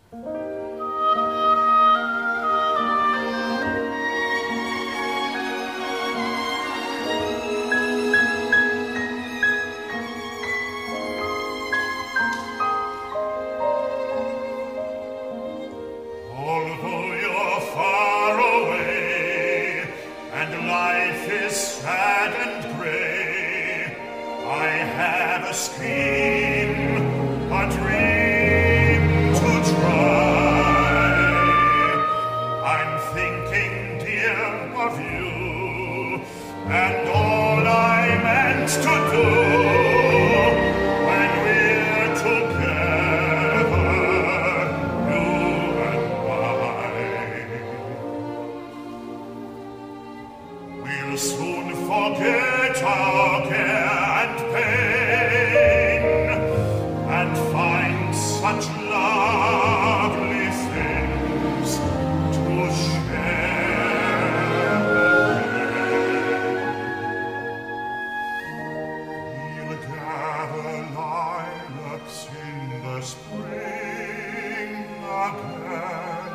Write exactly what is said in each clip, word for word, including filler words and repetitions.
Although you're far away and life is sad and grey, I have a scheme, a dream to try. I'm thinking, dear, of you and all I meant to do when we're together, you and I. We'll soon forget our care and pain and find such lovely things to share again. We'll gather lilacs in the spring again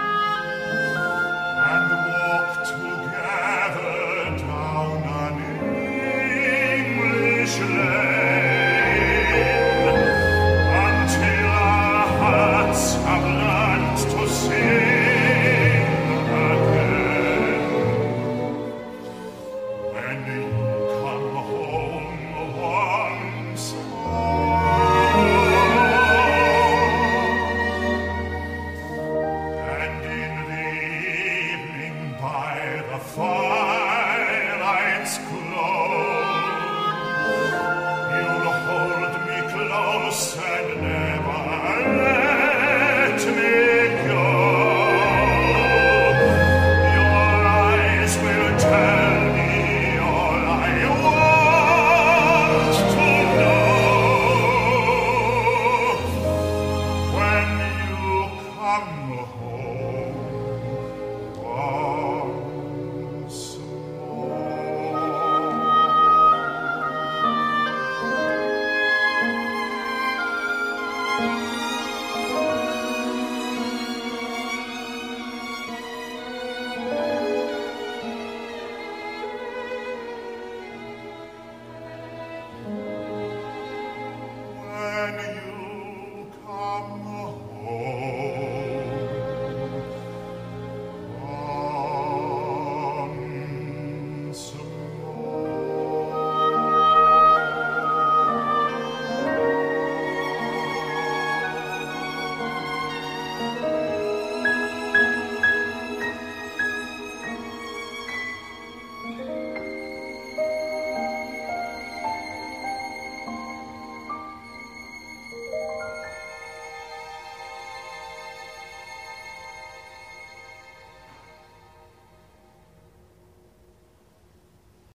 and walk together down an English lane until our hearts have learnt to sing again. When you come home once more, and in the evening by the firelight's glow, you'll hold me close and never let me go. Your eyes will tell me all I want to know when you come home once more. When you come